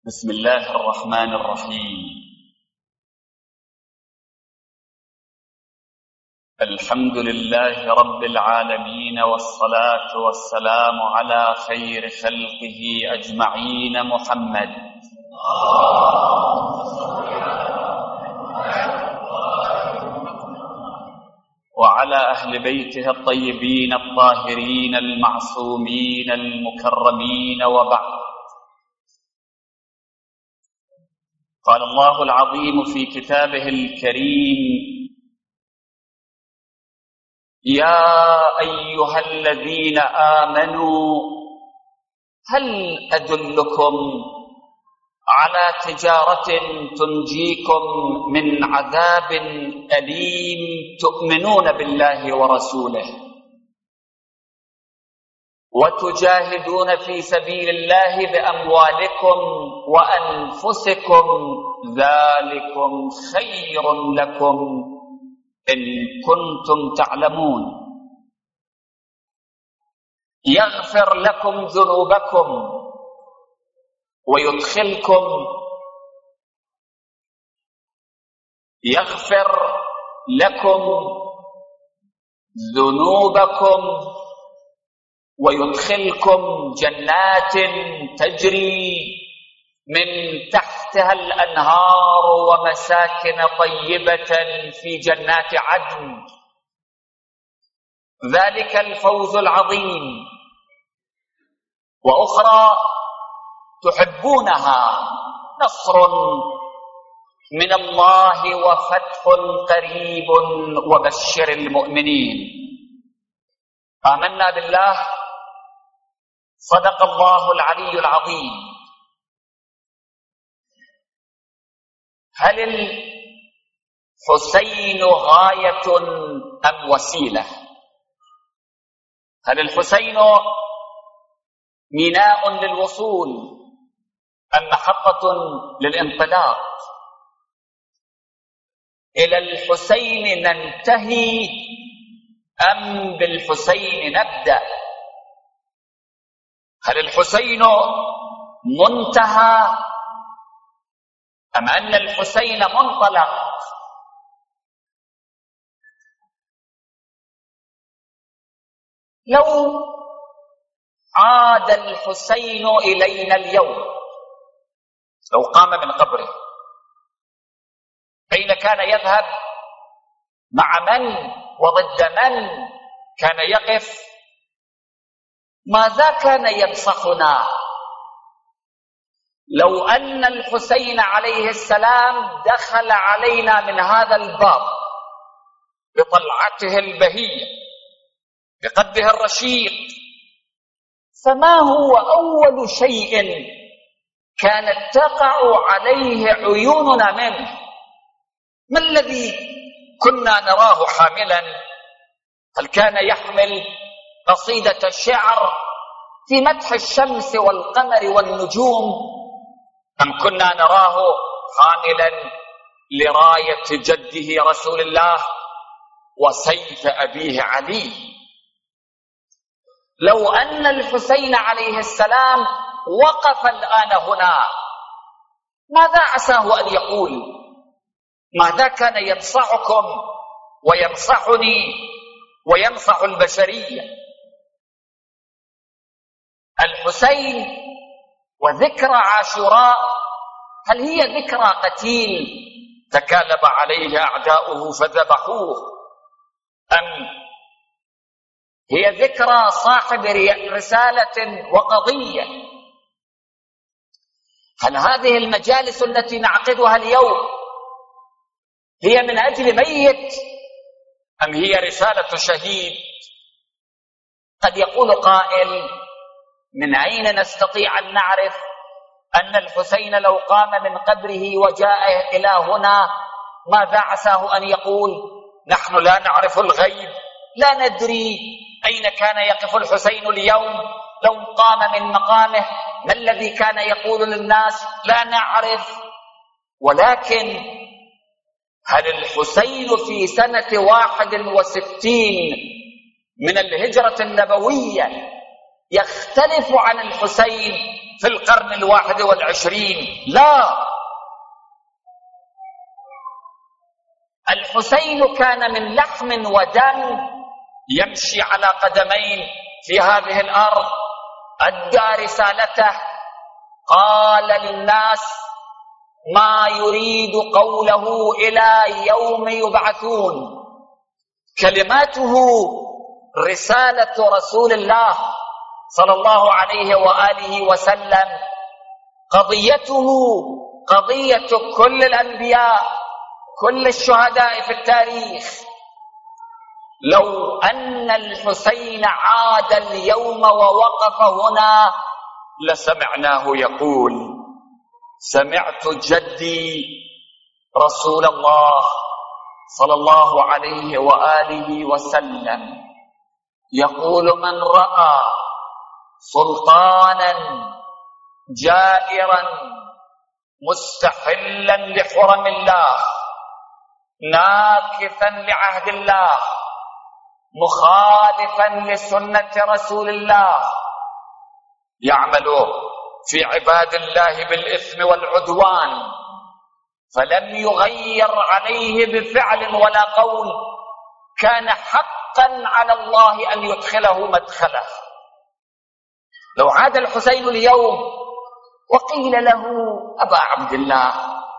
بسم الله الرحمن الرحيم. الحمد لله رب العالمين، والصلاة والسلام على خير خلقه أجمعين محمد وعلى أهل بيته الطيبين الطاهرين المعصومين المكرمين، وبعد. قال الله العظيم في كتابه الكريم: يا أيها الذين آمنوا هل أدلكم على تجارة تنجيكم من عذاب أليم تؤمنون بالله ورسوله وتجاهدون في سبيل الله بأموالكم وأنفسكم، ذلكم خير لكم إن كنتم تعلمون. يغفر لكم ذنوبكم ويدخلكم جنات تجري من تحتها الأنهار ومساكن طيبة في جنات عدن، ذلك الفوز العظيم. وأخرى تحبونها، نصر من الله وفتح قريب وبشر المؤمنين. آمنا بالله، صدق الله العلي العظيم. هل الحسين غاية أم وسيلة؟ هل الحسين ميناء للوصول أم محطة للانطلاق؟ إلى الحسين ننتهي أم بالحسين نبدأ؟ هل الحسين منتهى أم أن الحسين منطلق؟ لو عاد الحسين إلينا اليوم، لو قام من قبره، أين كان يذهب؟ مع من وضد من كان يقف؟ ماذا كان ينصحنا؟ لو أن الحسين عليه السلام دخل علينا من هذا الباب بطلعته البهية بقده الرشيق، فما هو أول شيء كانت تقع عليه عيوننا منه؟ ما الذي كنا نراه حاملا؟ هل كان يحمل قصيدة الشعر في مدح الشمس والقمر والنجوم، أم كنا نراه حاملا لراية جده رسول الله وسيف أبيه علي؟ لو أن الحسين عليه السلام وقف الآن هنا، ماذا عساه أن يقول؟ ماذا كان ينصحكم وينصحني وينصح البشرية؟ الحسين وذكرى عاشوراء، هل هي ذكرى قتيل تكالب عليه أعداؤه فذبحوه، أم هي ذكرى صاحب رسالة وقضية؟ هل هذه المجالس التي نعقدها اليوم هي من أجل ميت أم هي رسالة شهيد؟ قد يقول قائل: من أين نستطيع أن نعرف أن الحسين لو قام من قبره وجاء إلى هنا ماذا عساه أن يقول؟ نحن لا نعرف الغيب، لا ندري أين كان يقف الحسين اليوم لو قام من مقامه، ما الذي كان يقول للناس؟ لا نعرف. ولكن هل الحسين في سنة 61 من الهجرة النبوية يختلف عن الحسين في القرن 21. لا، الحسين كان من لحم ودم، يمشي على قدمين في هذه الأرض، أدى رسالته، قال للناس ما يريد قوله إلى يوم يبعثون. كلماته رسالة رسول الله صلى الله عليه وآله وسلم، قضيته قضية كل الأنبياء، كل الشهداء في التاريخ. لو أن الحسين عاد اليوم ووقف هنا لسمعناه يقول: سمعت جدي رسول الله صلى الله عليه وآله وسلم يقول: من رأى سلطانا جائرا مستحلا لحرم الله ناكثا لعهد الله مخالفا لسنة رسول الله يعمل في عباد الله بالإثم والعدوان، فلم يغير عليه بفعل ولا قول، كان حقا على الله أن يدخله مدخله. لو عاد الحسين اليوم وقيل له: أبا عبد الله،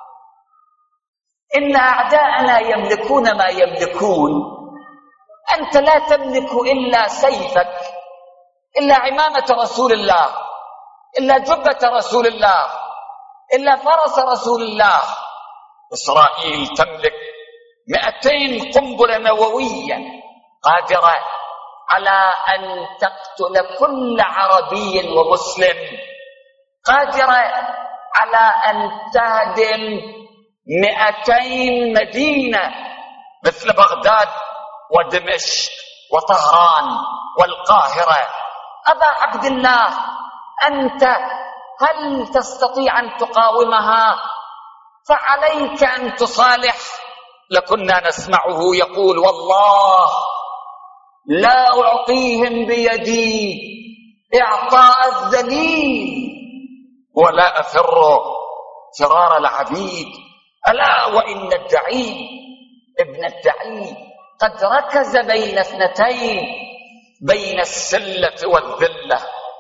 إن أعداءنا يملكون ما يملكون، أنت لا تملك إلا سيفك، إلا عمامة رسول الله، إلا جبة رسول الله، إلا فرس رسول الله. إسرائيل تملك 200 قنبلة نووية قادرة على أن تقتل كل عربي ومسلم، قادرة على أن تهدم 200 مدينة مثل بغداد ودمشق وطهران والقاهرة. أبا عبد الله، أنت هل تستطيع أن تقاومها؟ فعليك أن تصالح. لكنا نسمعه يقول: والله لا أعطيهم بيدي إعطاء الذليل ولا أفر فرار العبيد. ألا وإن الدعي ابن الدعي قد ركز بين اثنتين، بين السلة والذلة،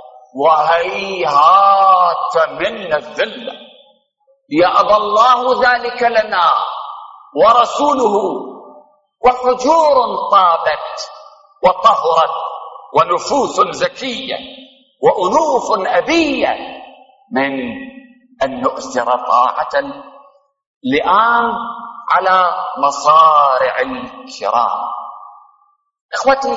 وهيهات من الذلة. يأبى الله ذلك لنا ورسوله، وحجور طابت وطهرت ونفوس زكية وأنوف أبية من أن نؤثر طاعة لئام على مصارع الكرام. إخوتي،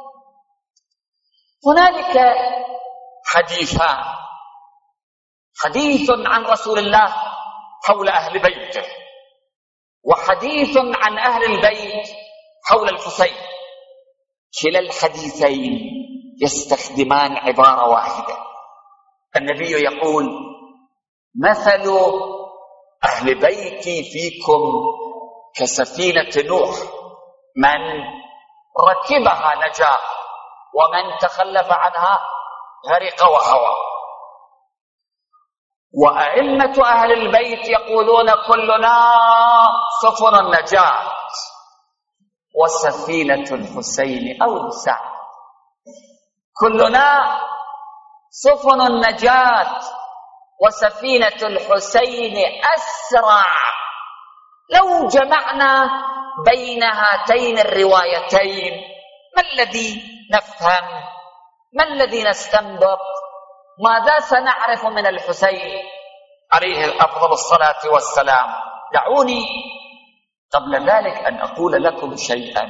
هنالك حديثان: حديث عن رسول الله حول أهل بيته، وحديث عن أهل البيت حول الحسين. كلا الحديثين يستخدمان عبارة واحدة. النبي يقول: مثل أهل بيتي فيكم كسفينة نوح، من ركبها نجا ومن تخلف عنها غرق وهوى. وأئمة أهل البيت يقولون: كلنا سفن النجاة، وسفينة الحسين أوسع. كلنا سفن النجاة، وسفينة الحسين أسرع. لو جمعنا بين هاتين الروايتين، ما الذي نفهم؟ ما الذي نستنبط؟ ماذا سنعرف من الحسين عليه أفضل الصلاة والسلام؟ دعوني قبل ذلك أن أقول لكم شيئا.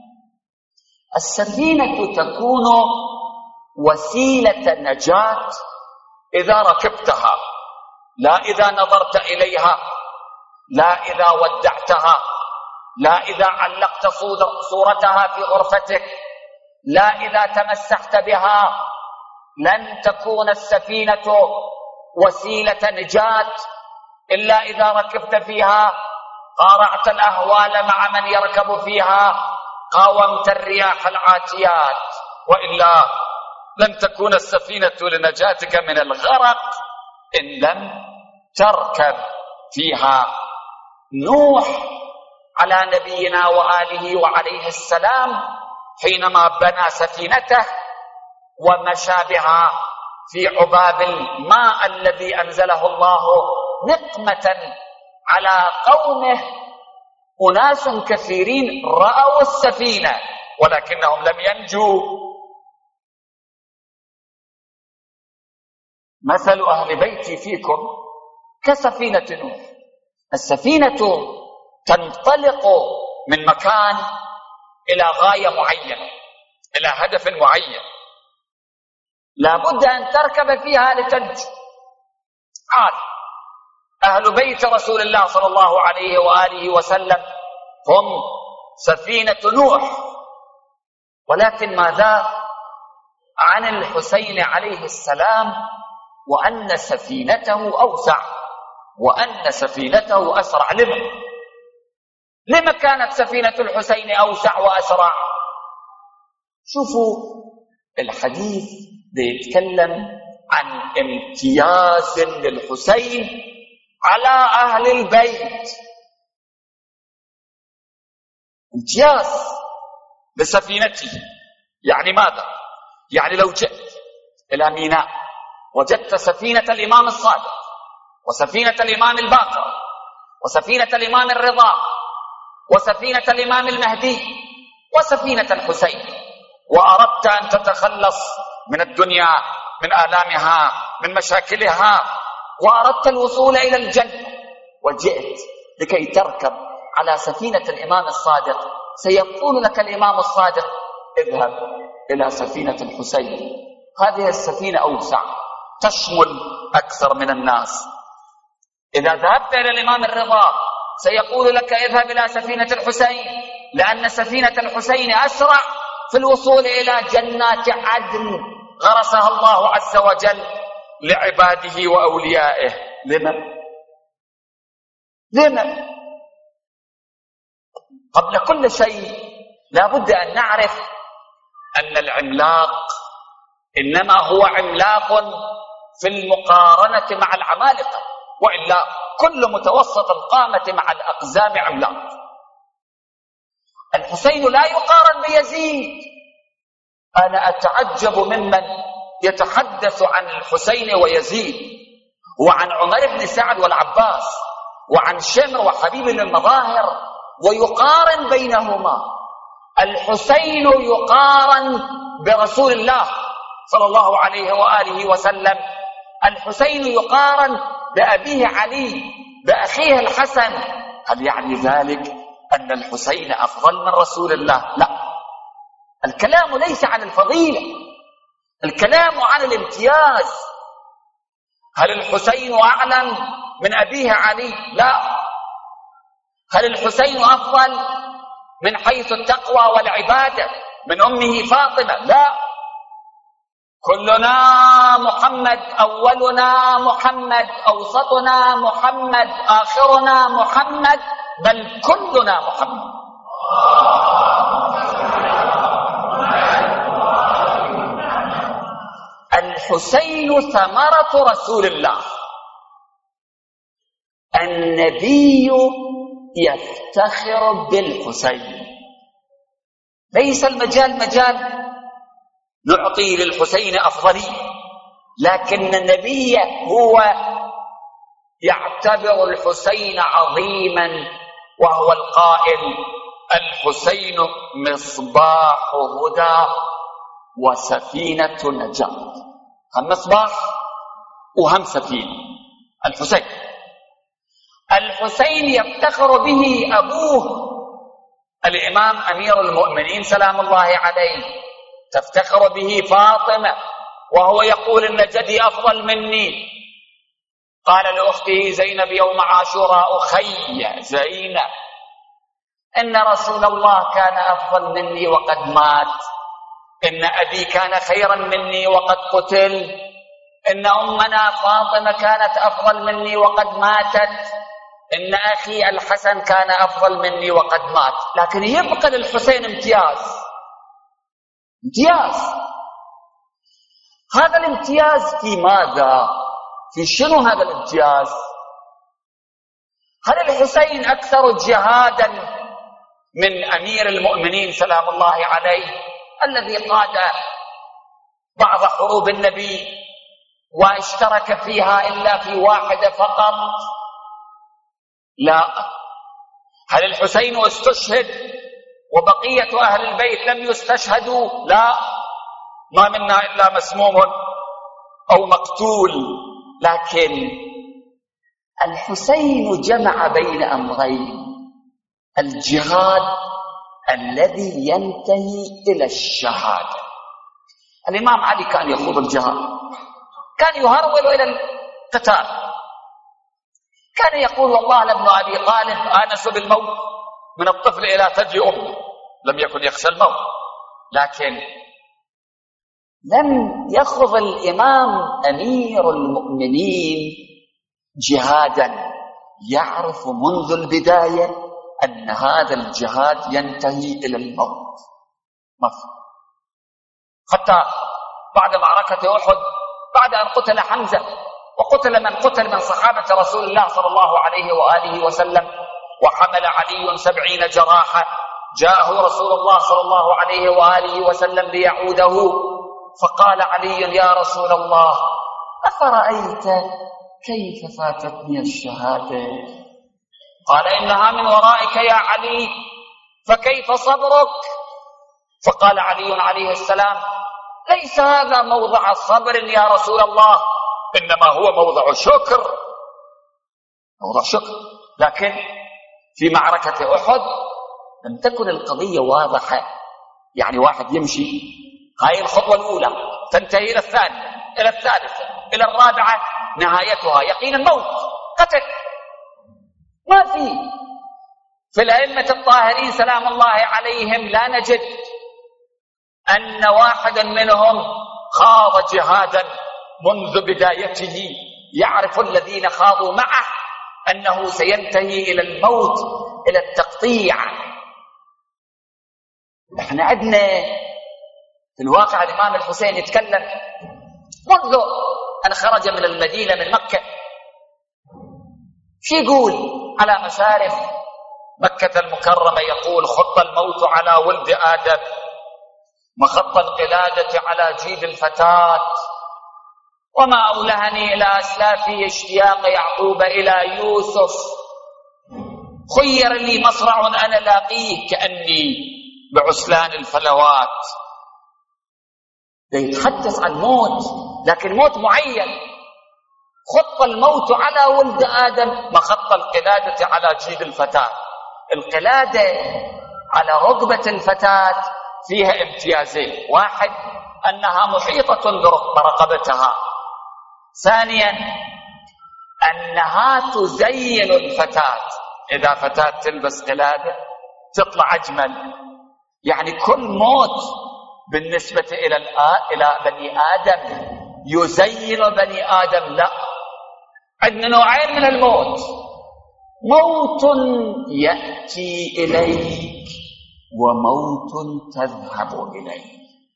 السفينة تكون وسيلة نجاة إذا ركبتها، لا إذا نظرت إليها، لا إذا ودعتها، لا إذا علقت صورتها في غرفتك، لا إذا تمسحت بها. لن تكون السفينة وسيلة نجاة إلا إذا ركبت فيها، قارعت الأهوال مع من يركب فيها، قاومت الرياح العاتيات، وإلا لن تكون السفينة لنجاتك من الغرق إن لم تركب فيها نوح على نبينا وآله وعليه السلام حينما بنى سفينته ومشى بها في عباب الماء الذي أنزله الله نقمة على قومه. أناس كثيرين رأوا السفينة ولكنهم لم ينجوا. مثل أهل بيتي فيكم كسفينة نوح. السفينة تنطلق من مكان إلى غاية معينة، إلى هدف معين، لا بد أن تركب فيها لتنجو. أهل بيت رسول الله صلى الله عليه وآله وسلم هم سفينة نوح. ولكن ماذا عن الحسين عليه السلام وأن سفينته أوسع وأن سفينته أسرع؟ لما كانت سفينة الحسين أوسع وأسرع؟ شوفوا الحديث بيتكلم عن امتياز للحسين على أهل البيت، امتياز بسفينته. يعني ماذا؟ يعني لو جئت إلى ميناء وجدت سفينة الإمام الصادق وسفينة الإمام الباقر وسفينة الإمام الرضا وسفينة الإمام المهدي وسفينة الحسين، وأردت أن تتخلص من الدنيا، من آلامها، من مشاكلها، وأردت الوصول إلى الجنة، وجئت لكي تركب على سفينة الإمام الصادق، سيقول لك الإمام الصادق اذهب إلى سفينة الحسين، هذه السفينة أوسع تشمل أكثر من الناس. إذا ذهبت إلى الإمام الرضا سيقول لك اذهب إلى سفينة الحسين، لأن سفينة الحسين أسرع في الوصول إلى جنات عدن غرسها الله عز وجل لعباده وأوليائه. لما؟ قبل كل شيء لا بد أن نعرف أن العملاق إنما هو عملاق في المقارنة مع العمالقة، وإلا كل متوسط القامة مع الأقزام عملاق. الحسين لا يقارن بيزيد. أنا أتعجب ممن يتحدث عن الحسين ويزيد وعن عمر بن سعد والعباس وعن شمر وحبيب المظاهر ويقارن بينهما. الحسين يقارن برسول الله صلى الله عليه وآله وسلم، الحسين يقارن بأبيه علي بأخيه الحسن. هل يعني ذلك أن الحسين أفضل من رسول الله؟ لا، الكلام ليس عن الفضيلة، الكلام عن الامتياز. هل الحسين أعلم من أبيه علي؟ لا. هل الحسين أفضل من حيث التقوى والعبادة من أمه فاطمة؟ لا. كلنا محمد، أولنا محمد، أوسطنا محمد، آخرنا محمد، بل كلنا محمد. الحسين ثمرة رسول الله. النبي يفتخر بالحسين. ليس المجال مجال نعطي للحسين أفضلية، لكن النبي هو يعتبر الحسين عظيما، وهو القائل الحسين مصباح هدى وسفينة نجاة. هم مصباح وهم سفينة. الحسين يفتخر به أبوه الإمام أمير المؤمنين سلام الله عليه، تفتخر به فاطمة، وهو يقول إن جدي أفضل مني. قال لأخته زينب يوم عاشوراء أخي زينب إن رسول الله كان أفضل مني وقد مات، إن أبي كان خيرا مني وقد قتل، إن أمنا فاطمة كانت أفضل مني وقد ماتت، إن أخي الحسن كان أفضل مني وقد مات. لكن يبقى للحسين امتياز. هذا الامتياز في ماذا؟ في شنو هذا الامتياز؟ هل الحسين أكثر جهادا من أمير المؤمنين سلام الله عليه الذي قاد بعض حروب النبي واشترك فيها إلا في واحدة فقط؟ لا. هل الحسين استشهد وبقية أهل البيت لم يستشهدوا؟ لا، ما منا إلا مسموم أو مقتول. لكن الحسين جمع بين أمرين: الجهاد الذي ينتهي إلى الشهادة. الإمام علي كان يخوض الجهاد، كان يهرول إلى القتال، كان يقول والله لابن أبي طالب آنس بالموت من الطفل إلى ثدي أمه، لم يكن يخشى الموت. لكن لم يخض الإمام أمير المؤمنين جهادا يعرف منذ البداية أن هذا الجهاد ينتهي إلى الموت. حتى بعد معركة أحد، بعد أن قتل حمزة وقتل من قتل من صحابة رسول الله صلى الله عليه وآله وسلم، وحمل علي 70 جراحا، جاءه رسول الله صلى الله عليه وآله وسلم ليعوده، فقال علي: يا رسول الله، أفرأيت كيف فاتتني الشهادة؟ قال: إنها من ورائك يا علي، فكيف صبرك؟ فقال علي عليه السلام: ليس هذا موضع صبر يا رسول الله، إنما هو موضع شكر، موضع شكر. لكن في معركة أحد لم تكن القضية واضحة، يعني واحد يمشي، هاي الخطوة الأولى تنتهي إلى الثانية، إلى الثالثة، إلى الرابعة، نهايتها يقين الموت، قتل. ما في الأئمة الطاهرين سلام الله عليهم لا نجد أن واحدا منهم خاض جهادا منذ بدايته يعرف الذين خاضوا معه أنه سينتهي إلى الموت، إلى التقطيع. احنا عندنا في الواقع الإمام الحسين يتكلم منذ أن خرج من المدينة من مكة، شو يقول على مشارف مكة المكرمة؟ يقول: خط الموت على ولد آدم، مخط القلادة على جيد الفتاة، وما أولهني إلى أسلافي اشتياق يعقوب إلى يوسف، خير لي مصرع أنا لاقيه كأني بعسلان الفلوات. يتحدث عن موت، لكن موت معين. خط الموت على ولد آدم، مخط القلادة على جيد الفتاة. القلادة على ركبة الفتاة فيها امتيازين: واحد، أنها محيطة برقبتها، ثانيا أنها تزين الفتاة. إذا فتاة تلبس قلادة تطلع أجمل. يعني كل موت بالنسبة إلى بني آدم يزين بني آدم. لا، عندنا نوعين من الموت: موت يأتي إليك وموت تذهب إليه.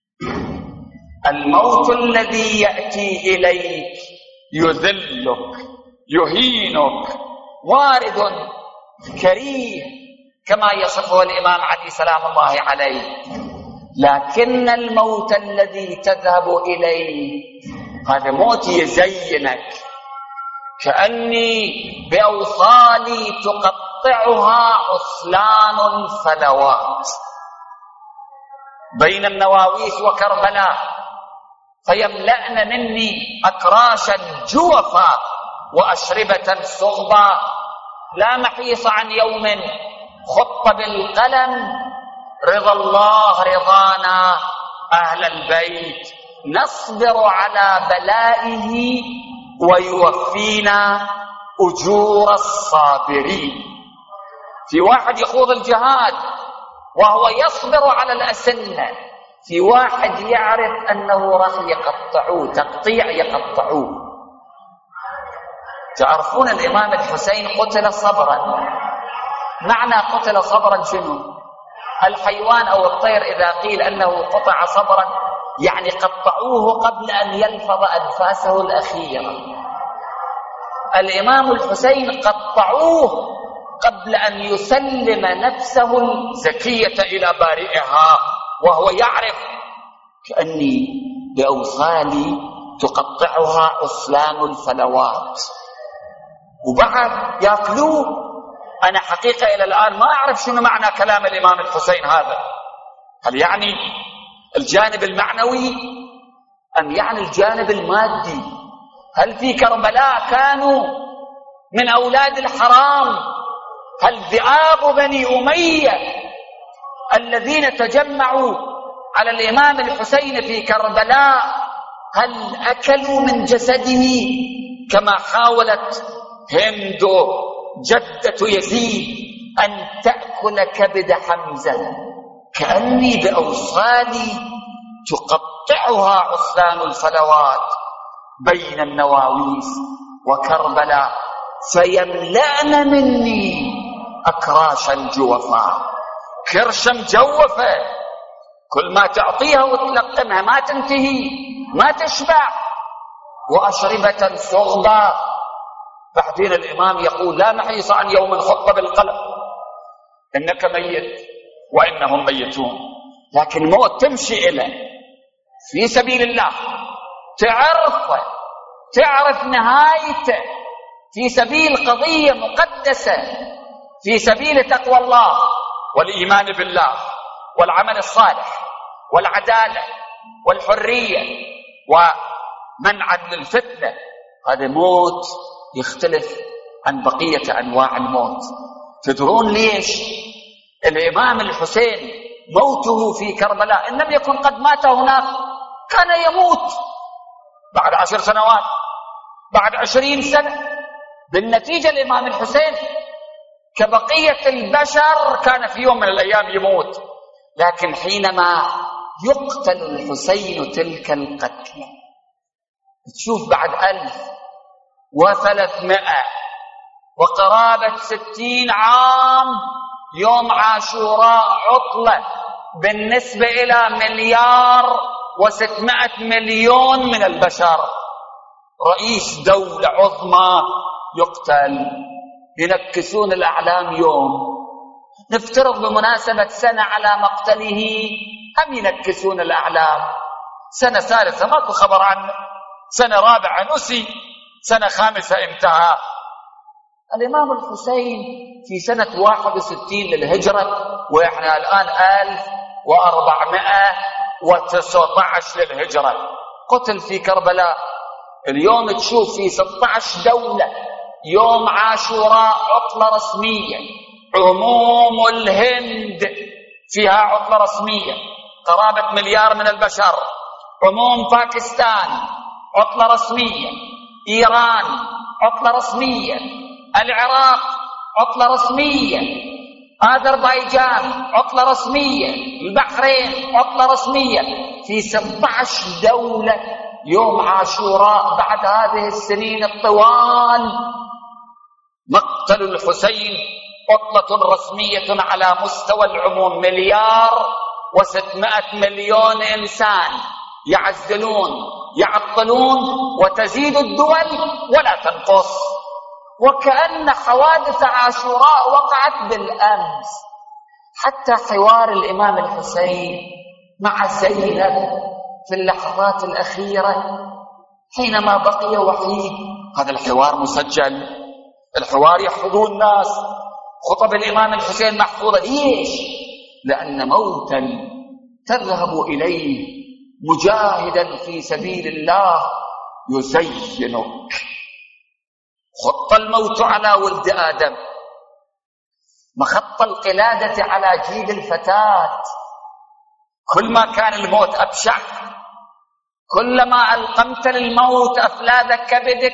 الموت الذي يأتي إليك يذلك، يهينك، وارد كريه كما يصفه الإمام علي سلام الله عليه. لكن الموت الذي تذهب إليه هذا موت يزينك، كأني بأوصالي تقطعها عسلان الفلوات بين النواويس وكربلاء، فيملأن مني أكراشا جوفا وأشربة صغبا، لا محيص عن يوم خط بالقلم، رضا الله رضانا أهل البيت، نصبر على بلائه ويوفينا أجور الصابرين. في واحد يخوض الجهاد وهو يصبر على الأسنة، في واحد يعرف أنه راح يقطعوه تقطيع، يقطعوه. تعرفون الإمام الحسين قتل صبرا. معنى قتل صبرا شنو؟ الحيوان أو الطير إذا قيل أنه قطع صبرا يعني قطعوه قبل أن يلفظ أنفاسه الأخيرة. الإمام الحسين قطعوه قبل أن يسلم نفسه الزكية إلى بارئها، وهو يعرف كأني بأوصالي تقطعها عصلان الفلوات، وبعد يأكلوه. أنا حقيقة إلى الآن ما أعرف شنو معنى كلام الإمام الحسين هذا، هل يعني الجانب المعنوي أم يعني الجانب المادي؟ هل في كربلاء كانوا من أولاد الحرام؟ هل ذئاب بني أمية الذين تجمعوا على الإمام الحسين في كربلاء هل أكلوا من جسده كما حاولت هند جدة يزيد أن تأكل كبد حمزة؟ كأني بأوصالي تقطعها عصلان الفلوات بين النواويس وكربلاء، فيملأن مني أكراش الجوفاء. كرشة مجوفة، كل ما تعطيها وتلقمها ما تنتهي، ما تشبع، وأشربة صغبة. بعدين الإمام يقول: لا محيص عن يوم خط بالقلم، إنك ميت وإنهم ميتون. لكن الموت تمشي إليه في سبيل الله، تعرف نهايته في سبيل قضية مقدسة، في سبيل تقوى الله والإيمان بالله والعمل الصالح والعدالة والحرية ومنعا للفتنة. هذا موت يختلف عن بقية أنواع الموت. تدرون ليش الإمام الحسين موته في كربلاء إن لم يكن قد مات هناك؟ كان يموت بعد 10 سنوات، بعد 20 سنة. بالنتيجة الإمام الحسين كبقية البشر كان في يوم من الأيام يموت، لكن حينما يقتل الحسين تلك القتلة، تشوف بعد 1300 وقرابة 60 عام يوم عاشوراء عطلة بالنسبة إلى 1,600,000,000 من البشر. رئيس دولة عظمى يقتل، ينكسون الأعلام يوم. نفترض بمناسبة سنة على مقتله، هم ينكسون الأعلام. سنة ثالثة ماكو خبر عنه، سنة رابعة نسي، سنة خامسة انتهى. الإمام الحسين في سنة 61 للهجرة، وإحنا الآن 1419 للهجرة، قتل في كربلاء. اليوم تشوف في 16 دولة يوم عاشوراء عطلة رسمية. عموم الهند فيها عطلة رسمية، قرابة 1,000,000,000 من البشر. عموم باكستان عطلة رسمية، إيران عطلة رسمية، العراق عطلة رسمية، أذربيجان عطلة رسمية، البحرين عطلة رسمية. في 16 دولة يوم عاشوراء بعد هذه السنين الطوال. مقتل الحسين عطلة رسمية على مستوى العموم. 1,600,000,000 إنسان يعزلون يعطلون، وتزيد الدول ولا تنقص. وكأن حوادث عاشوراء وقعت بالأمس. حتى حوار الإمام الحسين مع زينب في اللحظات الأخيرة حينما بقي وحيد، هذا الحوار مسجل، الحوار يحفظون الناس. خطب الإمام الحسين محفوظة. ليش؟ لأن موتا تذهب إليه مجاهدا في سبيل الله يزينك. خط الموت على ولد آدم، مخط القلادة على جيد الفتاة. كل ما كان الموت أبشع، كلما ألقمت للموت أفلاذ كبدك،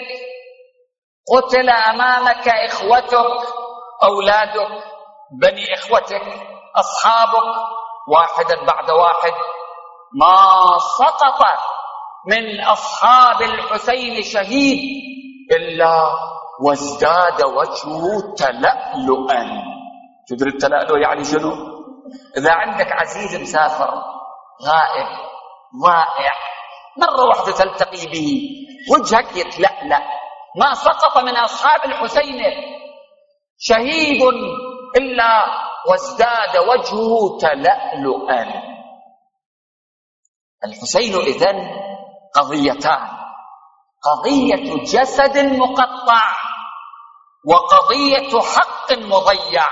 قتل أمامك إخوتك، أولادك، بني إخوتك، أصحابك، واحدا بعد واحد. ما سقط من أصحاب الحسين شهيد إلا وازداد وجهه تلألؤا. تدري التلألؤ يعني شنو؟ إذا عندك عزيز مسافر غائب ضائع، مرة واحدة تلتقي به وجهك يتلألأ، ما سقط من أصحاب الحسين شهيد إلا وازداد وجهه تلألؤا. الحسين إذن قضيتان: قضية جسد مقطع وقضية حق مضيع.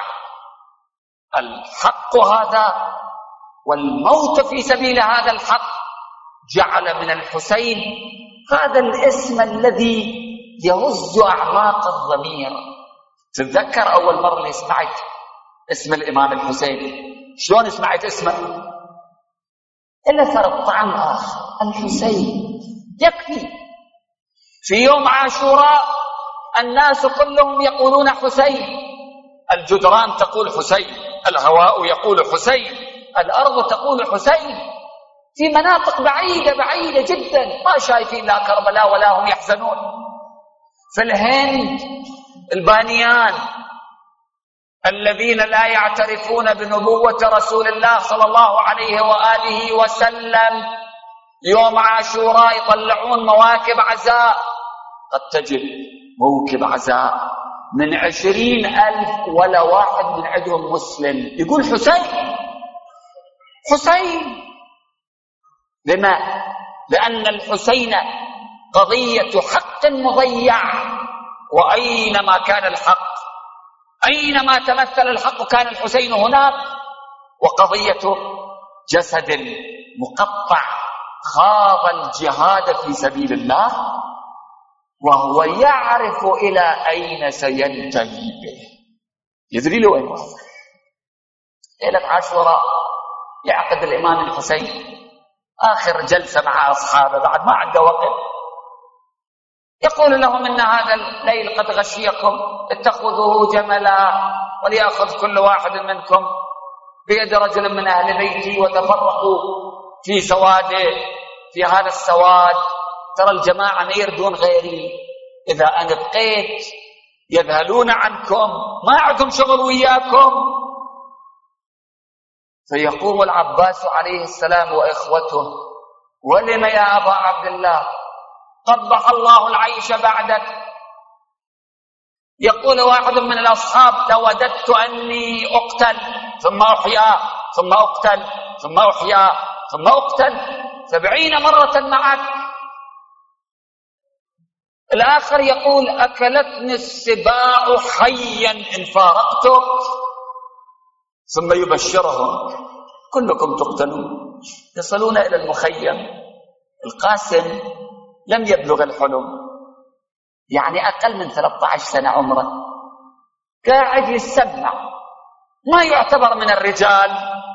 الحق هذا والموت في سبيل هذا الحق جعل من الحسين هذا الاسم الذي يهز أعماق الضمير. تتذكر أول مرة اللي سمعت اسم الإمام الحسين شلون سمعت اسمه؟ إلا فرق طعم آخر. الحسين يكفي. في يوم عاشوراء الناس كلهم يقولون حسين، الجدران تقول حسين، الهواء يقول حسين، الأرض تقول حسين، في مناطق بعيدة بعيدة جدا ما شايفين لا كربلاء ولا هم يحزنون. في الهند البانيان الذين لا يعترفون بنبوة رسول الله صلى الله عليه وآله وسلم يوم عاشوراء يطلعون مواكب عزاء. قد تجد موكب عزاء من 20,000 ولا واحد من عندهم مسلم يقول حسين حسين. لما؟ لأن الحسين قضية حق مضيع، وأينما كان الحق، أينما تمثل الحق كان الحسين هناك. وقضية جسد مقطع خاض الجهاد في سبيل الله وهو يعرف إلى أين سينتهي به، يدري له وين راح. ليلة عاشوراء يعقد الإمام الحسين آخر جلسة مع أصحابه بعد ما عنده وقت، يقول لهم إن هذا الليل قد غشيكم، اتخذوه جملا وليأخذ كل واحد منكم بيد رجل من أهل بيتي وتفرقوا في سواده. في هذا السواد ترى الجماعة ما يردون غيري، إذا أنا بقيت يذهلون عنكم، ما عندهم شغل وياكم. فيقوم العباس عليه السلام وإخوته: ولم يا أبا عبد الله؟ قبح الله العيش بعدك. يقول واحد من الأصحاب: لوددت أني أقتل ثم أحيا ثم أقتل ثم أحيا ثم أقتل 70 مرة معك. الآخر يقول: أكلتني السباع حيا إن فارقتك. ثم يبشرهم: كلكم تقتلون. يصلون إلى المخيم. القاسم لم يبلغ الحلم، يعني أقل من 13 سنة عمره، قاعد يسمع، ما يعتبر من الرجال،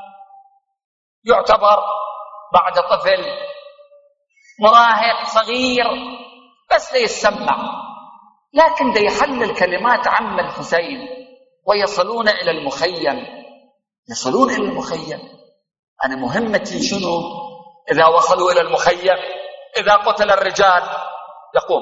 يعتبر بعد طفل مراهق صغير بس ليسمع، لكن دا يحلل كلمات عم الحسين. ويصلون إلى المخيم، يصلون إلى المخيم. أنا مهمتي شنو؟ إذا وصلوا إلى المخيم، إذا قتل الرجال يقوم: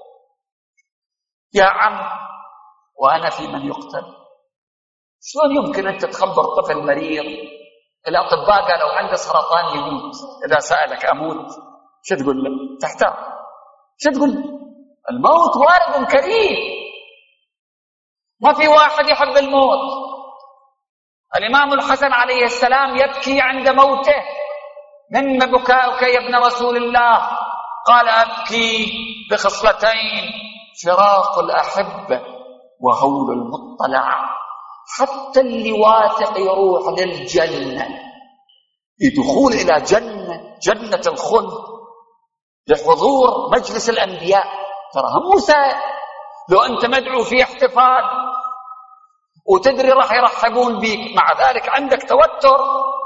يا عم وأنا في من يقتل. شلون يمكن أنت تخبر طفل مريض؟ الأطباء قالوا عنده سرطان يموت، إذا سألك أموت شو تقول له؟ تحتار، شو تقول؟ الموت وارد كريم، ما في واحد يحب الموت. الإمام الحسن عليه السلام يبكي عند موته: من بكاؤك يا ابن رسول الله؟ قال: أبكي بخصلتين: فراق الأحبة وهول المطلع. حتى اللي واثق يروح للجنة، يدخول إلى جنة الخلد لحضور مجلس الأنبياء، ترى موسى لو أنت مدعو في احتفال وتدري راح يرحبون بك، مع ذلك عندك توتر.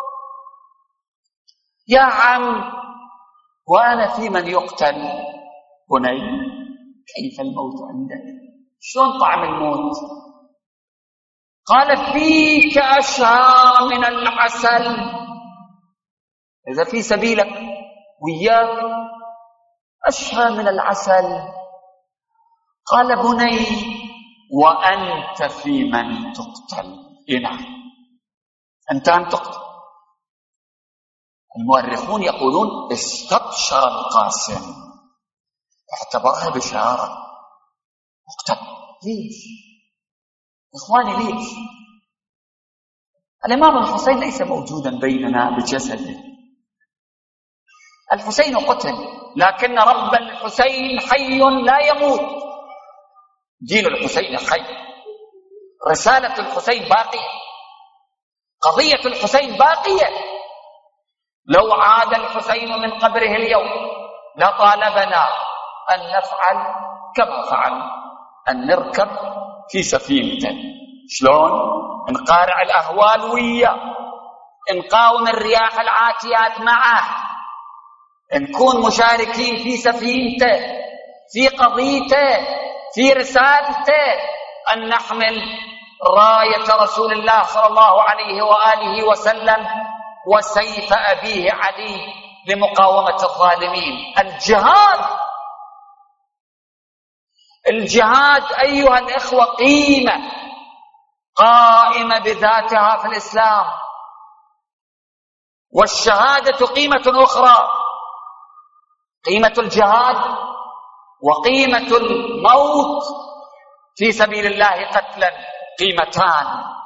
يا عم وأنا في من يقتل. بني كيف الموت عندك؟ شلون طعم الموت؟ قال: فيك أشهى من العسل. إذا في سبيلك وياك أشهى من العسل. قال: بني وأنت في من تقتل. نعم، أنت أن تقتل. المؤرخون يقولون: استبشر القاسم، اعتبرها بشارة. مقتل. ليش إخواني؟ ليش؟ الإمام الحسين ليس موجودا بيننا بجسده، الحسين قتل، لكن رب الحسين حي لا يموت، دين الحسين حي، رسالة الحسين باقية، قضية الحسين باقية. لو عاد الحسين من قبره اليوم لطالبنا أن نفعل كما فعل، أن نركب في سفينته. شلون؟ نقارع الأهوال وياه، نقاوم الرياح العاتيات معه، نكون مشاركين في سفينته، في قضيته، في رسالته، أن نحمل راية رسول الله صلى الله عليه وآله وسلم وسيف أبيه علي لمقاومة الظالمين. الجهاد أيها الإخوة قيمة قائمة بذاتها في الإسلام، والشهادة قيمة أخرى، قيمة الجهاد وقيمة الموت في سبيل الله قتلا قيمتان،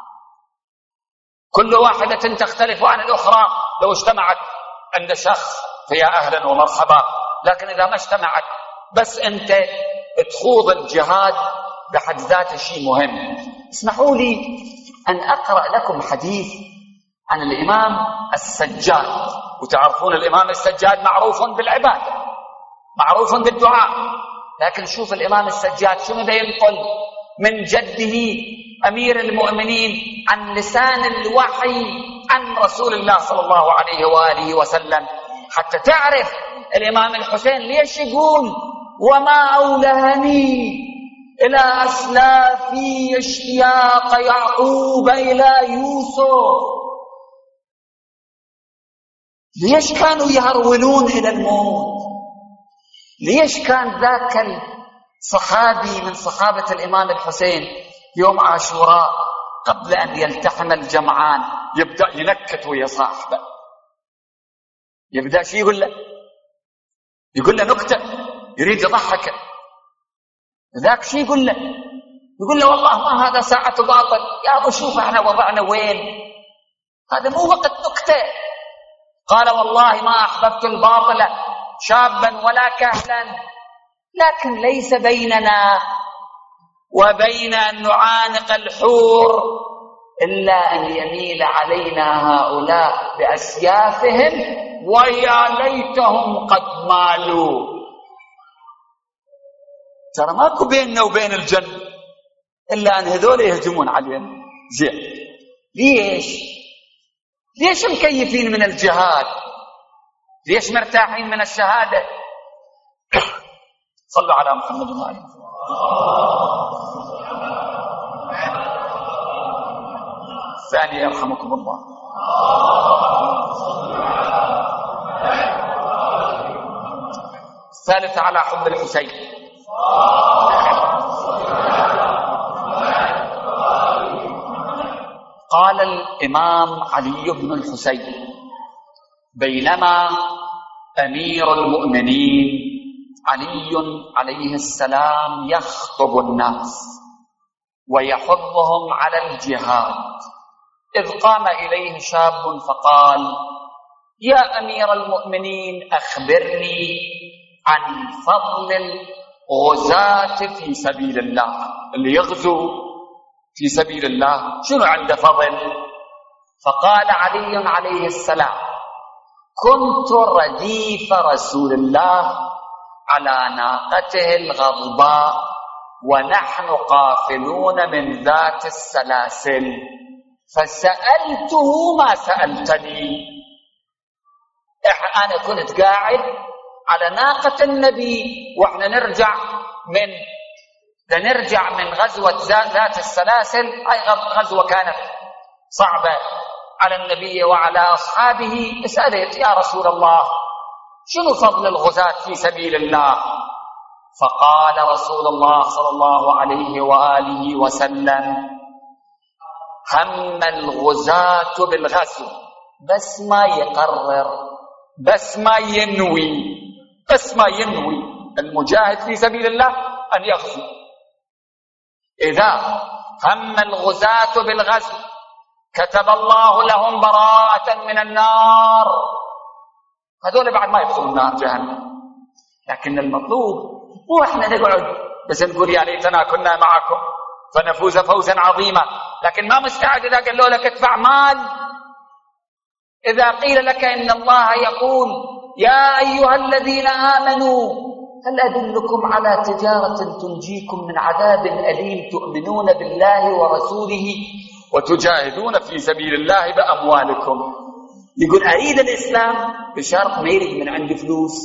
كل واحدة تختلف عن الأخرى. لو اجتمعت عند شخص فيا أهلا ومرحبا، لكن إذا ما اجتمعت بس أنت تخوض الجهاد بحد ذاته شيء مهم. اسمحوا لي أن أقرأ لكم حديث عن الإمام السجاد. وتعرفون الإمام السجاد معروف بالعبادة، معروف بالدعاء، لكن شوف الإمام السجاد شنو ينقل من جده أمير المؤمنين عن لسان الوحي عن رسول الله صلى الله عليه وآله وسلم، حتى تعرف الإمام الحسين ليش يقول وما أولهني إلى أسلافي اشتياق يعقوب إلى يوسف. ليش كانوا يهرولون إلى الموت؟ ليش كان ذاك الصحابي من صحابة الإمام الحسين يوم عاشوراء قبل أن يلتحم الجمعان يبدأ ينكت ويا صاحبه؟ يبدأ شيء يقول له نكتة، يريد يضحك. ذاك شيء يقول له والله ما هذا ساعة باطل يا أبو، شوف احنا وضعنا وين، هذا مو وقت نكتة. قال والله ما أحببت الباطل شابا ولا كهلا، لكن ليس بيننا وبين أن نعانق الحور إلا أن يميل علينا هؤلاء بأسيافهم ويا ليتهم قد مالوا. ترى ماكو بيننا وبين الجنة إلا أن هذول يهجمون علينا. زين، ليش مكيفين من الجهاد؟ ليش مرتاحين من الشهادة؟ صلوا على محمد وآله. ثاني يرحمكم الله. الثالث على حب الحسين. قال الإمام علي بن الحسين بينما أمير المؤمنين علي عليه السلام يخطب الناس ويحضهم على الجهاد، إذ قام إليه شاب فقال: يا أمير المؤمنين أخبرني عن فضل الغزاة في سبيل الله، اللي يغزو في سبيل الله شنو عنده فضل؟ فقال علي عليه السلام: كنت رديف رسول الله على ناقته الغضباء ونحن قافلون من ذات السلاسل، فسألته ما سألتني. أنا كنت قاعد على ناقة النبي وإحنا نرجع من غزوة ذات السلاسل. هاي غزوة كانت صعبة على النبي وعلى أصحابه. سألت: يا رسول الله شنو فضل الغزاة في سبيل الله؟ فقال رسول الله صلى الله عليه وآله وسلم: هم الغزاة بالغزو، بس ما يقرر، بس ما ينوي المجاهد في سبيل الله أن يغزو، إذا هم الغزاة بالغزو كتب الله لهم براءة من النار. هذول بعد ما يدخلون النار جهنم، لكن المطلوب مو احنا نقعد بس نقول يا ليتنا كنا معكم فنفوز فوزا عظيما، لكن ما مستعد إذا قالوا لك ادفع مال، إذا قيل لك إن الله يقول يا أيها الذين آمنوا هل أدلكم على تجارة تنجيكم من عذاب أليم تؤمنون بالله ورسوله وتجاهدون في سبيل الله بأموالكم. يقول أريد الإسلام بشرط ما يريد من عندي فلوس،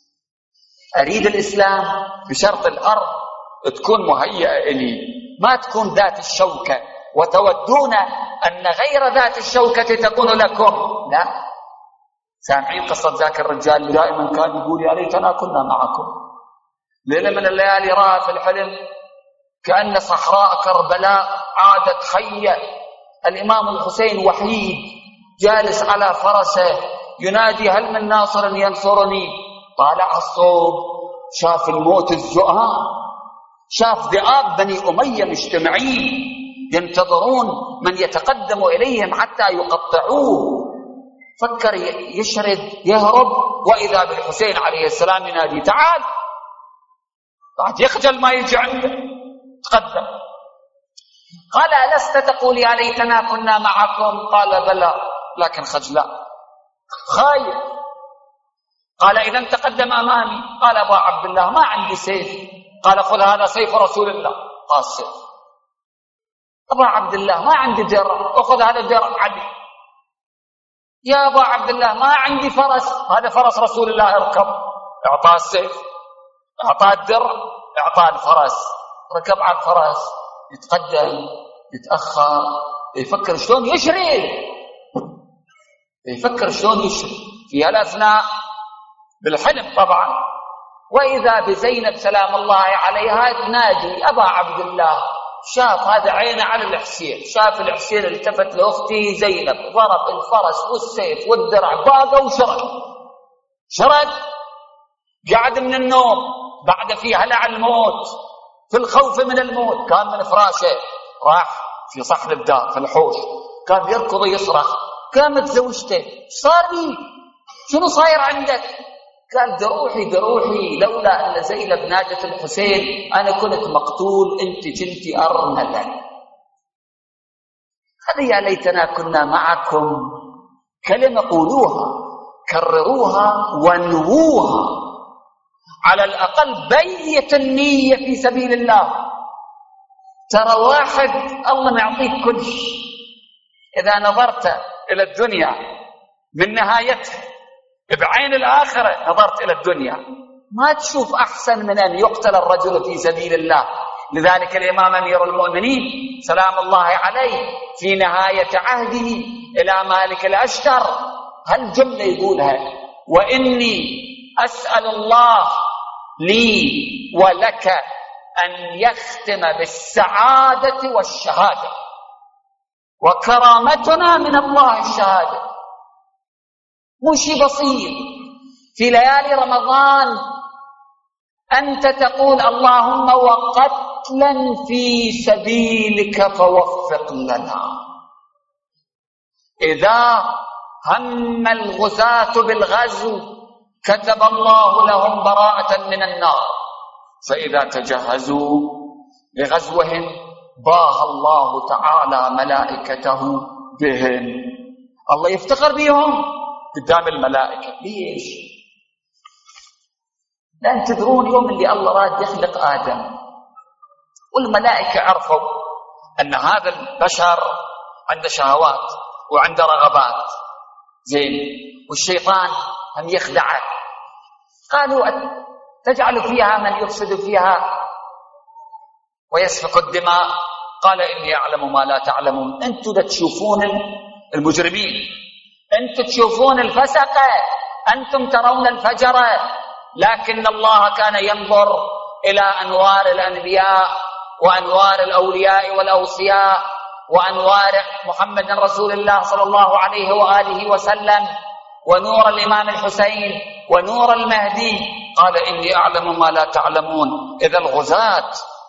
أريد الإسلام بشرط الأرض تكون مهيئة إلي، ما تكون ذات الشوكة، وتودون أن غير ذات الشوكة تكون لكم. لا، سامعين قصة ذاك الرجال اللي دائما كان يقول يا ليتنا كنا معكم. ليلة من الليالي رأى في الحلم كأن صحراء كربلاء عادت حية، الإمام الحسين وحيد جالس على فرسه ينادي هل من ناصر ينصرني. طالع الصوب شاف الموت الزؤام، شاف ذئاب بني أمية مجتمعين ينتظرون من يتقدم إليهم حتى يقطعوه. فكر يشرد يهرب، وإذا بالحسين عليه السلام ينادي تعال، بعد يخجل ما يجي عنده، تقدم. قال ألست تقول يا ليتنا كنا معكم؟ قال بلى لكن خجلا خايف. قال إذا تقدم أمامي. قال أبا عبد الله ما عندي سيف. قال خذ هذا سيف رسول الله. قال السيف. أبا عبد الله ما عندي درع، أخذ هذا درع علي. يا أبا عبد الله ما عندي فرس، هذا فرس رسول الله اركب. اعطاه السيف، اعطاه الدرع، اعطاه الفرس، ركب على الفرس يتقدم يتأخر، يفكر شلون يشري، يفكر شلون يشري في الأثناء بالحلم طبعا. وإذا بزينب سلام الله عليها تنادي أبا عبد الله. شاف هذا عينه على الحسين، شاف الحسين التفت لأختي زينب، ضرب الفرس والسيف والدرع باقة شرد قعد من النوم بعد في هلع الموت، في الخوف من الموت، كان من فراشه راح في صحن الدار في الحوش، كان يركض ويصرخ. قامت زوجته صار لي شنو صاير عندك؟ قال دروحي لولا أن زينب نادت الحسين أنا كنت مقتول، أنت كنت أرملة. هذه يا ليتنا كنا معكم كلمة قولوها كرروها ونووها، على الأقل بيت النية في سبيل الله. ترى واحد الله معطيك كل شيء، إذا نظرت إلى الدنيا من نهايتها بعين الآخرة نظرت إلى الدنيا ما تشوف أحسن من أن يقتل الرجل في سبيل الله. لذلك الإمام أمير المؤمنين سلام الله عليه في نهاية عهده إلى مالك الأشتر هالجملة يقولها: وإني أسأل الله لي ولك أن يختم بالسعادة والشهادة، وكرامتنا من الله الشهادة. مو شيء بسيط في ليالي رمضان أنت تقول اللهم وقتلا في سبيلك فوفق لنا. إذا هم الغزاة بالغزو كتب الله لهم براءة من النار، فإذا تجهزوا لغزوهم باه الله تعالى ملائكته بهم. الله يفتخر بهم قدام الملائكة. ليش؟ لأن تدرون يوم اللي الله راد يخلق آدم والملائكة عرفوا أن هذا البشر عنده شهوات وعنده رغبات زين، والشيطان هم يخدعه. قالوا تجعل فيها من يفسد فيها ويسفك الدماء. قال إني أعلم ما لا تعلمون. أنتم تشوفون المجرمين، أنتم تشوفون الفسقة، أنتم ترون الفجرة، لكن الله كان ينظر إلى أنوار الأنبياء وأنوار الأولياء والأوصياء وأنوار محمد رسول الله صلى الله عليه وآله وسلم ونور الإمام الحسين ونور المهدي. قال إني أعلم ما لا تعلمون. إذا الغزاة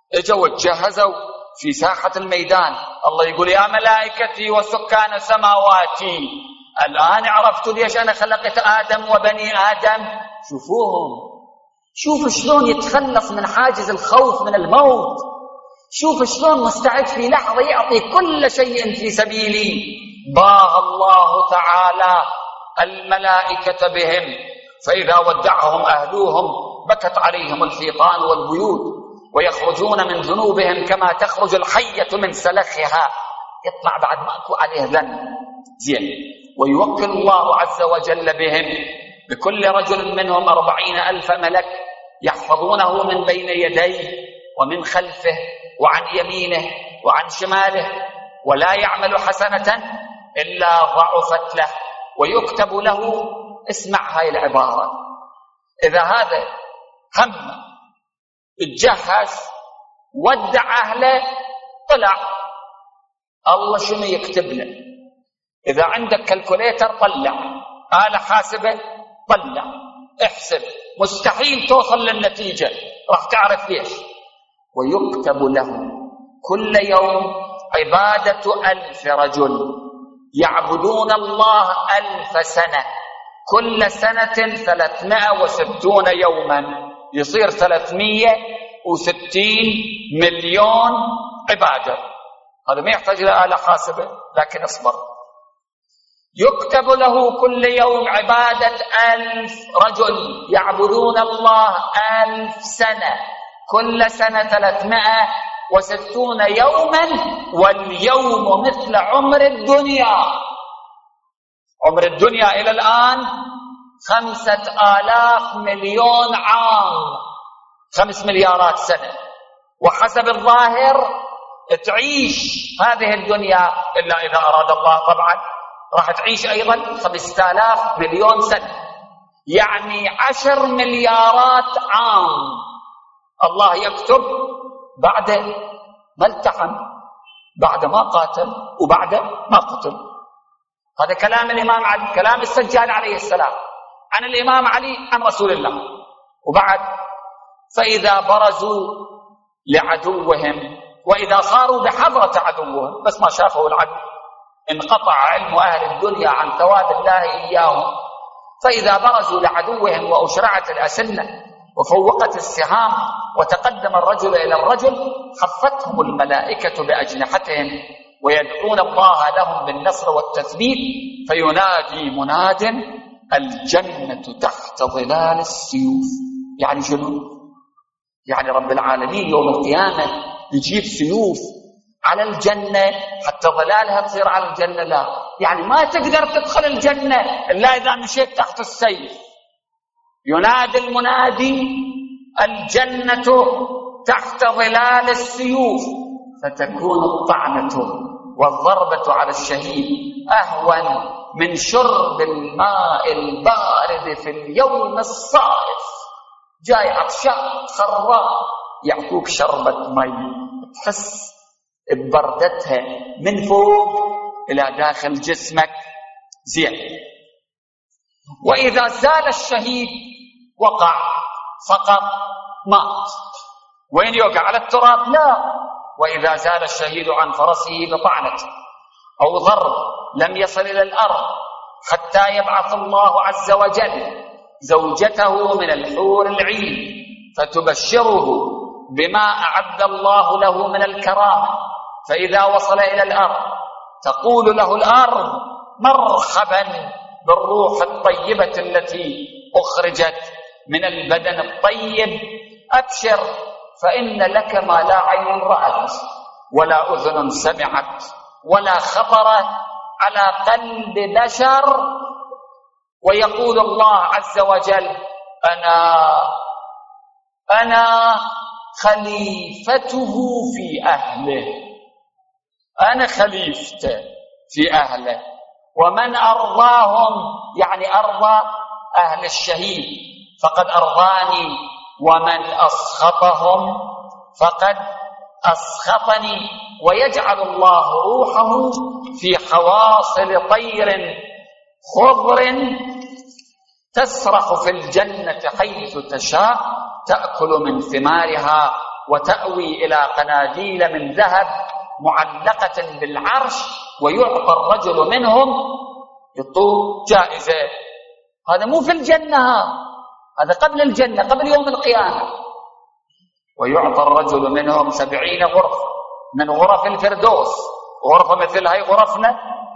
اجوا وتجهزوا في ساحة الميدان. الله يقول يا ملائكتي وسكان سماواتي الآن عرفتوا ليش أنا خلقت آدم وبني آدم. شوفوهم، شوفوا شلون يتخلص من حاجز الخوف من الموت، شوفوا شلون مستعد في لحظة يعطي كل شيء في سبيلي. باه الله تعالى الملائكة بهم، فإذا ودعهم أهلوهم بكت عليهم الحيطان والبيوت، ويخرجون من ذنوبهم كما تخرج الحية من سلخها، يطلع بعد ما أكو عليه ذنب. زين، ويوكل الله عز وجل بهم بكل رجل منهم 40,000 ملك يحفظونه من بين يديه ومن خلفه وعن يمينه وعن شماله، ولا يعمل حسنة إلا ضعفت له ويكتب له. اسمع هاي العبارة، إذا هذا هم اتجهز ودع أهله طلع، الله شنو يكتب له؟ إذا عندك كالكوليتر طلع، آلة حاسبة طلع، احسب، مستحيل توصل للنتيجة، راح تعرف ليش. ويكتب له كل يوم عبادة 1000 رجل يعبدون الله 1000 سنة، كل سنة 360 يوما، يصير 360 مليون عبادة. هذا ما يحتاج إلى آلة حاسبة، لكن اصبر. يكتب له كل يوم عبادة 1000 رجل يعبدون الله 1000 سنة، كل سنة 360 يوما، واليوم مثل عمر الدنيا. عمر الدنيا إلى الآن 5,000 مليون عام، 5 مليارات سنة، وحسب الظاهر تعيش هذه الدنيا إلا إذا أراد الله طبعا راح تعيش أيضا 5,000 مليون سنة، يعني 10 مليارات عام. الله يكتب بعد ما التحم، بعد ما قاتل، وبعد ما قتل. هذا كلام الإمام علي، كلام السجاد عليه السلام عن الإمام علي عن رسول الله. وبعد فإذا برزوا لعدوهم، وإذا صاروا بحضرة عدوهم، بس ما شافوا العدو انقطع علم أهل الدنيا عن ثواب الله إياهم. فإذا برزوا لعدوهم وأشرعت الأسنة وفوقت السهام وتقدم الرجل إلى الرجل، خفتهم الملائكة بأجنحتهم ويدعون الله لهم بالنصر والتثبيت، فينادي مناد الجنة تحت ظلال السيوف. يعني شنو؟ يعني رب العالمين يوم القيامة يجيب سيوف على الجنة حتى ظلالها تصير على الجنة. لا، يعني ما تقدر تدخل الجنة إلا إذا مشيت تحت السيف. ينادي المنادي الجنة تحت ظلال السيوف، فتكون الطعنة والضربة على الشهيد أهون من شرب الماء البارد في اليوم الصائف. جاي عطشان خراء يعطوك شربة مي تحس ببردتها من فوق إلى داخل جسمك. زين، وإذا زال الشهيد وقع فقط مات. وين يوقع؟ على التراب؟ لا. وإذا زال الشهيد عن فرسه بطعنة أو ضرب لم يصل إلى الأرض حتى يبعث الله عز وجل زوجته من الحور العين فتبشره بما أعد الله له من الكرامة. فإذا وصل إلى الأرض تقول له الأرض مرحبا بالروح الطيبة التي أخرجت من البدن الطيب، أبشر فإن لك ما لا عين رأت ولا أذن سمعت ولا خطر على قلب بشر. ويقول الله عز وجل أنا خليفته في أهله، أنا خليفته في أهله، ومن أرضاهم يعني أرضى أهل الشهيد فقد أرضاني، ومن أسخطهم فقد أسخطني. ويجعل الله روحه في حواصل طير خضر تسرح في الجنة حيث تشاء، تأكل من ثمارها وتأوي إلى قناديل من ذهب معلقة بالعرش، ويعطى الرجل منهم يطوب جائزة. هذا مو في الجنة، هذا قبل الجنة، قبل يوم القيامة. ويعطى الرجل منهم 70 غرفة من غرف الفردوس، غرفة مثل هاي غرفنا،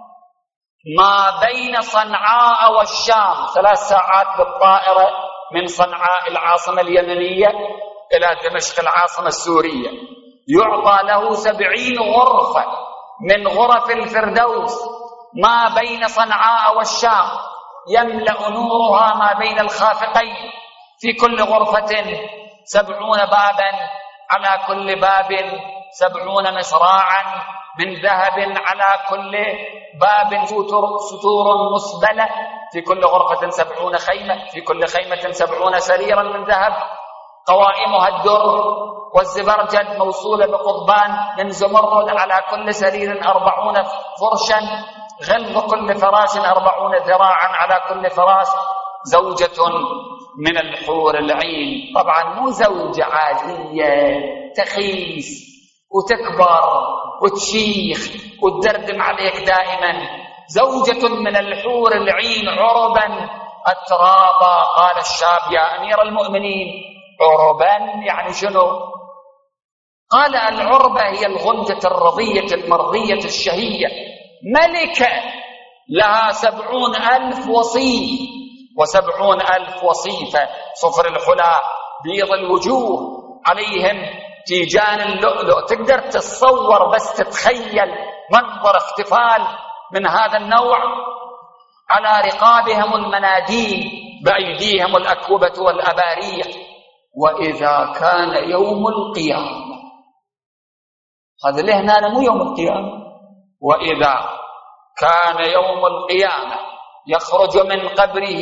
ما بين صنعاء والشام 3 ساعات بالطائرة من صنعاء العاصمة اليمنية إلى دمشق العاصمة السورية. يعطى له 70 غرفة من غرف الفردوس ما بين صنعاء والشام، يملأ نورها ما بين الخافقين، في كل غرفة 70 بابا، على كل باب 70 مصراعا من ذهب، على كل باب ستور مسبلة، في كل غرفة 70 خيمة، في كل خيمة 70 سريرا من ذهب، قوائمها الدر والزبرجد موصولة بقضبان من زمرد، على كل سرير 40 فرشا، غلظ كل فراش 40 ذراعا، على كل فراش زوجة من الحور العين. طبعا مو زوجة عادية تخيس وتكبر وتشيخ وتدردم عليك دائما، زوجة من الحور العين عربا أترابا. قال الشاب: يا أمير المؤمنين، عربا يعني شنو؟ قال: العربة هي الغنجة الرضية المرضية الشهية، ملكة لها 70,000 وصي و70,000 وصيفة، صفر الحلا، بيض الوجوه، عليهم تيجان اللؤلؤ. تقدر تتصور بس تتخيل منظر احتفال من هذا النوع. على رقابهم المناديل، بأيديهم الأكوبة والأباريق. وإذا كان يوم القيامة، هذا له هنا مو يوم القيامة، وإذا كان يوم القيامة يخرج من قبره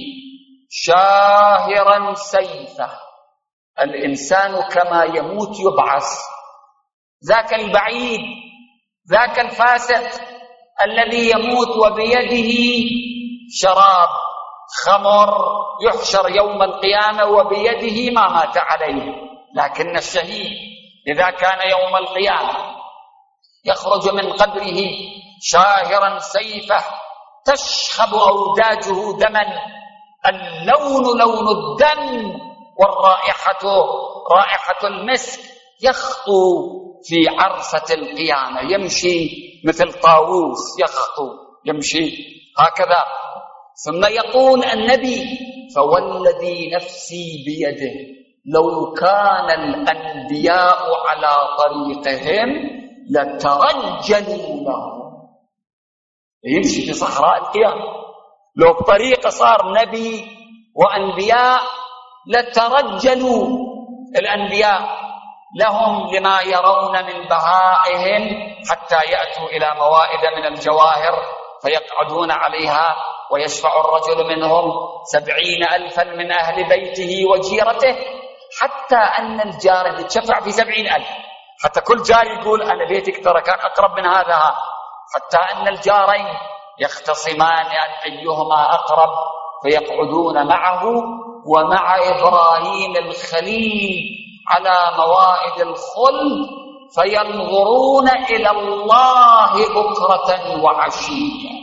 شاهرا سيفه. الإنسان كما يموت يبعث. ذاك البعيد، ذاك الفاسق الذي يموت وبيده شراب خمر يحشر يوم القيامة وبيده ما مات عليه. لكن الشهيد إذا كان يوم القيامة يخرج من قبره شاهرا سيفه، تشخب أوداجه دما، اللون لون الدم، والرائحة رائحة المسك. يخطو في عرصة القيامة، يمشي مثل طاووس، يخطو يمشي هكذا. ثم يقول النبي: فوالذي نفسي بيده لو كان الأنبياء على طريقهم لترجلوا لهم. يمشي في صحراء القيامة، لو بطريقة صار نبي وأنبياء لترجلوا الأنبياء لهم لما يرون من بهائهم، حتى يأتوا إلى موائد من الجواهر فيقعدون عليها، ويشفع الرجل منهم 70,000 من أهل بيته وجيرته، حتى أن الجار يتشفع في 70,000، حتى كل جار يقول: أنا بيتك ترى كان أقرب من هذا، حتى أن الجارين يختصمان أيهما أقرب، فيقعدون معه ومع إبراهيم الخليل على موائد الخلد، فينظرون إلى الله بكرة وعشية.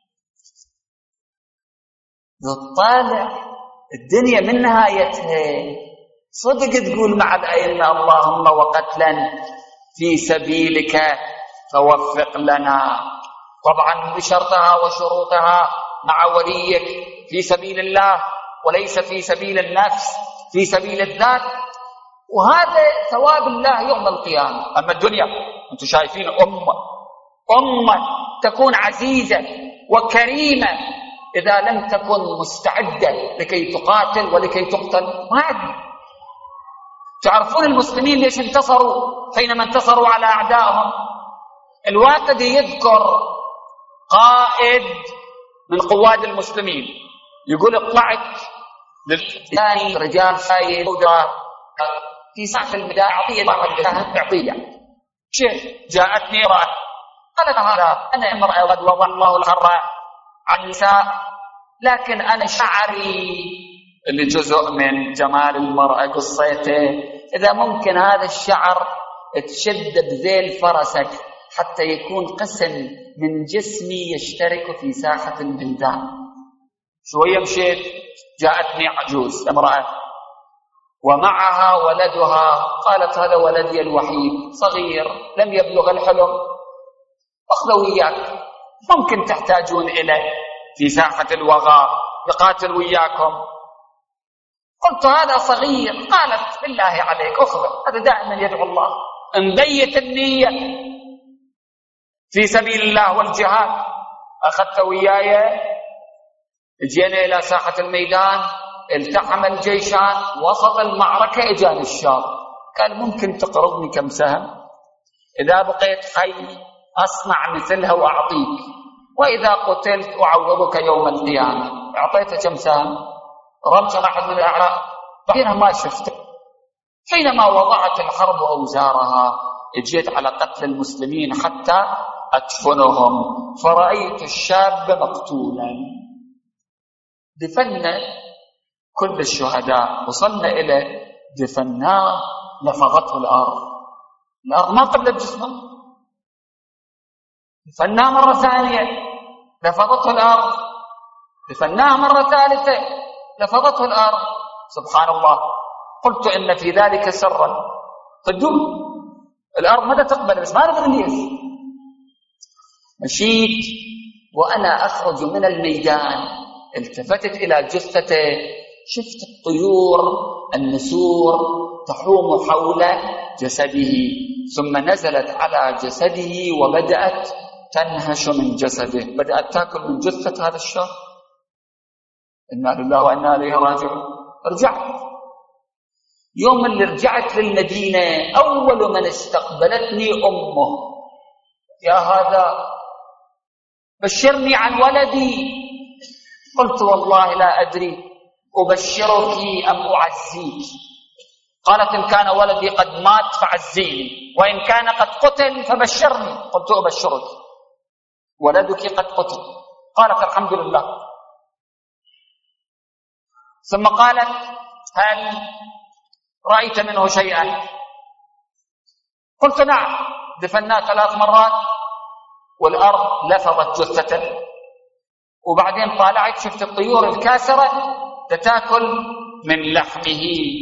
تطالع الدنيا من نهايتها صدق تقول مع الأئمة: اللهم وقتلا في سبيلك فوفق لنا. طبعا بشرطها وشروطها، مع وليك في سبيل الله وليس في سبيل النفس، في سبيل الذات، وهذا ثواب الله يوم القيامة. أما الدنيا أنتم شايفين أمة تكون عزيزة وكريمة، إذا لم تكن مستعدة لكي تقاتل ولكي تقتل ما أدري. تعرفون المسلمين ليش انتصروا حينما انتصروا على أعدائهم؟ الواقدي يذكر قائد من قواد المسلمين يقول: اطلعت للثاني رجال شايد في ساعة المداء أعطية شيء. جاءتني امرأة قالت: هذا أنا امرأة قد وضع الله الحر عن النساء، لكن أنا شعري اللي جزء من جمال المرأة قصيته إذا ممكن هذا الشعر تشد بذيل فرسك حتى يكون قسم من جسمي يشترك في ساحة الميدان. شوية مشيت جاءتني عجوز امرأة ومعها ولدها، قالت هذا ولدي الوحيد صغير لم يبلغ الحلم، أخذوا وياك ممكن تحتاجون إليه في ساحة الوغى يقاتل وياكم. قلت هذا صغير، قالت بالله عليك أخذه، هذا دائما يدعو الله، انبيت النية في سبيل الله والجهاد. أخذت وياي، جينا إلى ساحة الميدان، التحم الجيشان، وسط المعركة اجاني الشاب قال ممكن تقرضني كم سهم؟ إذا بقيت حي أصنع مثلها وأعطيك، وإذا قتلت أعوضك يوم القيامة. أعطيته كم سهم؟ رمش واحد من الأعراب. حينها ما شفته. حينما وضعت الحرب أوزارها اجيت على قتل المسلمين حتى أدفنهم، فرأيت الشاب مقتولا. دفنا كل الشهداء، وصلنا إلى دفناه، لفظته الأرض ما قبل جسمه. دفناه مرة ثانية لفظته الأرض، دفناه مرة ثالثة لفظته الأرض. سبحان الله. قلت إن في ذلك سرا، تدوم الأرض ماذا تقبل، بس ما ندري ليش. مشيت وأنا أخرج من الميدان، التفتت إلى جثته، شفت الطيور النسور تحوم حول جسده، ثم نزلت على جسده وبدأت تنهش من جسده، بدأت تأكل من جثة هذا الشاب. إنا لله وإنا إليه راجعون. رجعت. يوم اللي رجعت للمدينة أول من استقبلتني أمه، يا هذا بشرني عن ولدي. قلت والله لا أدري أبشرك أم أعزيك. قالت إن كان ولدي قد مات فعزيني، وإن كان قد قتل فبشرني. قلت أبشرك، ولدك قد قتل. قالت الحمد لله. ثم قالت هل رأيت منه شيئا؟ قلت نعم، دفناه 3 مرات والأرض لفظت جثته، وبعدين طالعت شفت الطيور الكاسرة تتاكل من لحمه.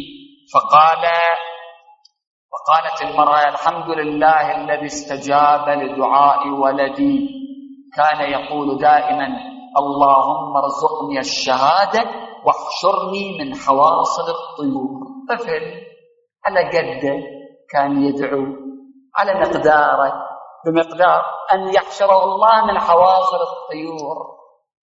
فقالت المرأة الحمد لله الذي استجاب لدعاء ولدي، كان يقول دائما اللهم ارزقني الشهادة واحشرني من حواصل الطيور. طفل على قده كان يدعو على مقداره، بمقدار أن يحشره الله من حواصل الطيور.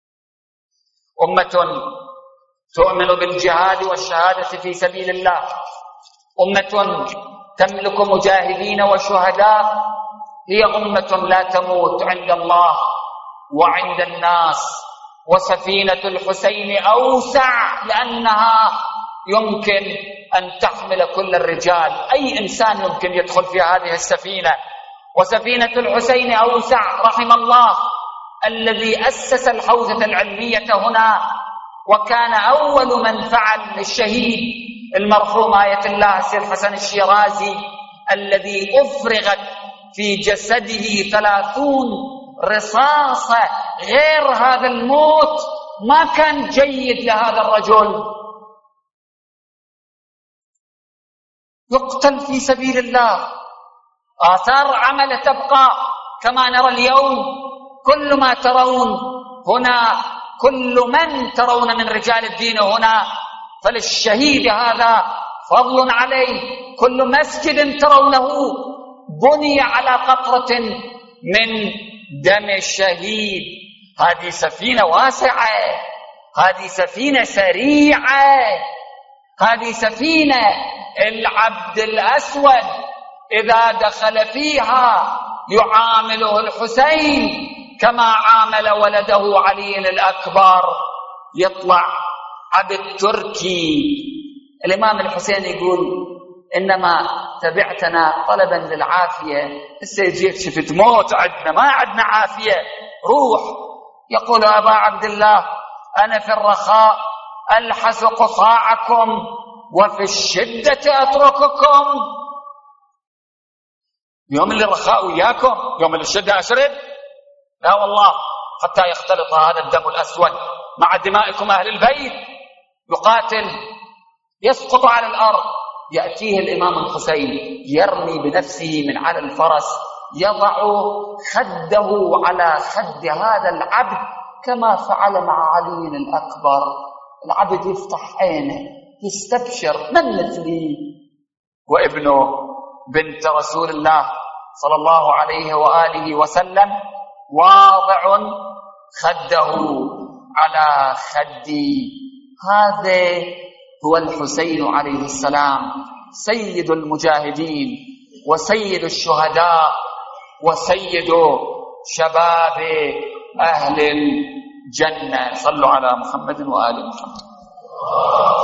أمة تؤمن بالجهاد والشهادة في سبيل الله، أمة تملك مجاهدين وشهداء، هي أمة لا تموت عند الله وعند الناس. وسفينة الحسين أوسع لأنها يمكن أن تحمل كل الرجال، أي إنسان يمكن يدخل في هذه السفينة. وسفينة الحسين أوسع، رحم الله الذي أسس الحوزة العلمية هنا، وكان أول من فعل الشهيد المرحوم آية الله السيد حسن الشيرازي، الذي أفرغت في جسده 30 رصاصة. غير هذا الموت ما كان جيد لهذا الرجل، يقتل في سبيل الله. آثار عمله تبقى كما نرى اليوم. كل ما ترون هنا، كل من ترون من رجال الدين هنا، فللشهيد هذا فضل عليه. كل مسجد ترونه بني على قطرة من دم الشهيد. هذه سفينة واسعة، هذه سفينة سريعة، هذه سفينة العبد الأسود إذا دخل فيها يعامله الحسين كما عامل ولده علي الأكبر. يطلع عبد تركي. الإمام الحسين يقول إنما تبعتنا طلبا للعافية، هسه جيت شفت موت عندنا، ما عندنا عافية، روح. يقول أبا عبد الله أنا في الرخاء ألحس قصاعكم وفي الشدة أترككم. يوم الرخاء وياكم، يوم الشدة أشرب؟ لا والله، حتى يختلط هذا الدم الأسود مع دمائكم أهل البيت. يقاتل، يسقط على الأرض، يأتيه الإمام الحسين يرمي بنفسه من على الفرس، يضع خده على خد هذا العبد كما فعل مع علي الأكبر. العبد يفتح عينه يستبشر، من مثلي؟ وابنه بنت رسول الله صلى الله عليه وآله وسلم واضع خده على خدي. هذا هو الحسين عليه السلام، سيد المجاهدين وسيد الشهداء وسيد شباب أهل الجنة. صلوا على محمد وآل محمد.